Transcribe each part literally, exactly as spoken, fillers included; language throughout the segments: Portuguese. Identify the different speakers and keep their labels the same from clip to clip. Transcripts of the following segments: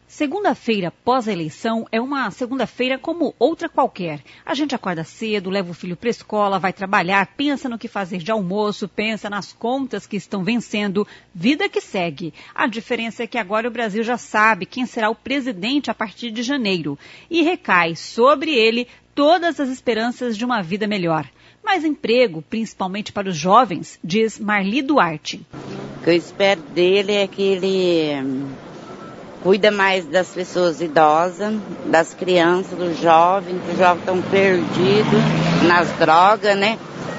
Speaker 1: Segunda-feira pós-eleição é uma segunda-feira como outra qualquer. A gente acorda cedo, leva o filho para a escola, vai trabalhar, pensa no que fazer de almoço, pensa nas contas que estão vencendo, vida que segue. A diferença é que agora o Brasil já sabe quem será o presidente a partir de janeiro e recai sobre ele todas as esperanças de uma vida melhor. Mais emprego, principalmente para os jovens, diz Marli Duarte.
Speaker 2: O que eu espero dele é que ele cuida mais das pessoas idosas, das crianças, dos jovens, que os jovens estão perdidos nas drogas, né?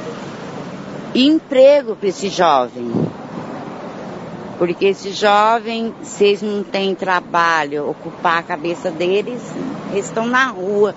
Speaker 2: E emprego para esse jovem. Porque esse jovem, se eles não têm trabalho, ocupar a cabeça deles, eles estão na rua,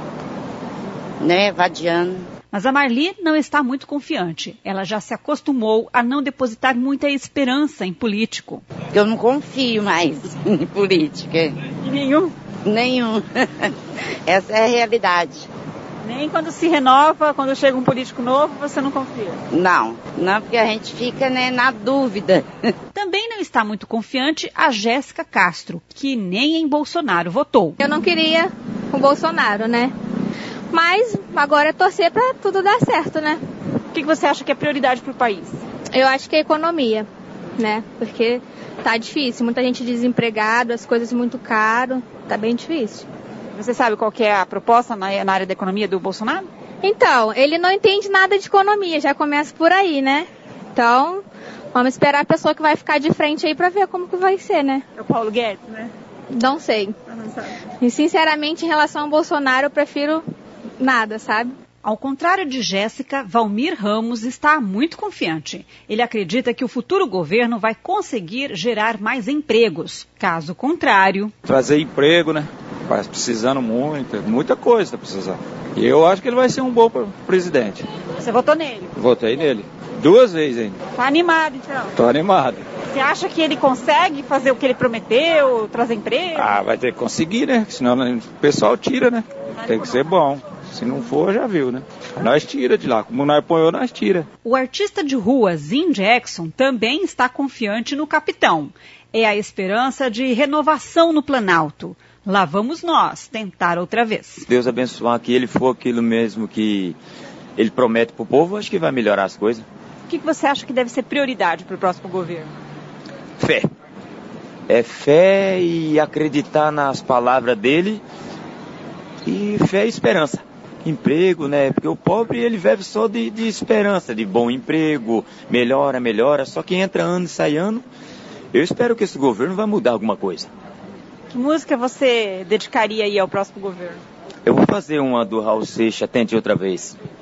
Speaker 2: né, vadiando.
Speaker 1: Mas a Marli não está muito confiante. Ela já se acostumou a não depositar muita esperança em político.
Speaker 2: Eu não confio mais em política.
Speaker 1: E nenhum?
Speaker 2: Nenhum. Essa é a realidade.
Speaker 1: Nem quando se renova, quando chega um político novo, você não confia?
Speaker 2: Não, não, porque a gente fica, né, na dúvida.
Speaker 1: Também não está muito confiante a Jéssica Castro, que nem em Bolsonaro votou.
Speaker 3: Eu não queria o Bolsonaro, né? Mas agora é torcer para tudo dar certo, né?
Speaker 1: O que você acha que é prioridade para o país?
Speaker 3: Eu acho que é a economia, né? Porque tá difícil, muita gente desempregada, as coisas muito caro, tá bem difícil.
Speaker 1: Você sabe qual que é a proposta na, na área da economia do Bolsonaro?
Speaker 3: Então, ele não entende nada de economia, já começa por aí, né? Então, vamos esperar a pessoa que vai ficar de frente aí para ver como que vai ser, né?
Speaker 1: É o Paulo Guedes, né?
Speaker 3: Não sei.
Speaker 1: Eu não sabe.
Speaker 3: E sinceramente, em relação ao Bolsonaro, eu prefiro nada, sabe?
Speaker 1: Ao contrário de Jéssica, Valmir Ramos está muito confiante. Ele acredita que o futuro governo vai conseguir gerar mais empregos. Caso contrário...
Speaker 4: Trazer emprego, né? Precisando muito, muita coisa está precisando. E eu acho que ele vai ser um bom presidente.
Speaker 1: Você votou nele?
Speaker 4: Votei nele. Duas vezes ainda.
Speaker 1: Tá animado, então?
Speaker 4: Tô animado.
Speaker 1: Você acha que ele consegue fazer o que ele prometeu, trazer emprego?
Speaker 4: Ah, vai ter que conseguir, né? Senão o pessoal tira, né? Tem que ser bom. Se não for, já viu, né? Nós tira de lá. Como nós apoiou, nós tira.
Speaker 1: O artista de rua Zin Jackson também está confiante no capitão. É a esperança de renovação no Planalto. Lá vamos nós tentar outra vez.
Speaker 5: Deus abençoar que ele for aquilo mesmo que ele promete para o povo, acho que vai melhorar as coisas.
Speaker 1: O que você acha que deve ser prioridade para o próximo governo?
Speaker 5: Fé. É fé e acreditar nas palavras dele e fé e esperança. Emprego, né? Porque o pobre, ele vive só de, de esperança, de bom emprego, melhora, melhora. Só que entra ano e sai ano. Eu espero que esse governo vai mudar alguma coisa.
Speaker 1: Que música você dedicaria aí ao próximo governo?
Speaker 5: Eu vou fazer uma do Raul Seixas, Tente Outra Vez.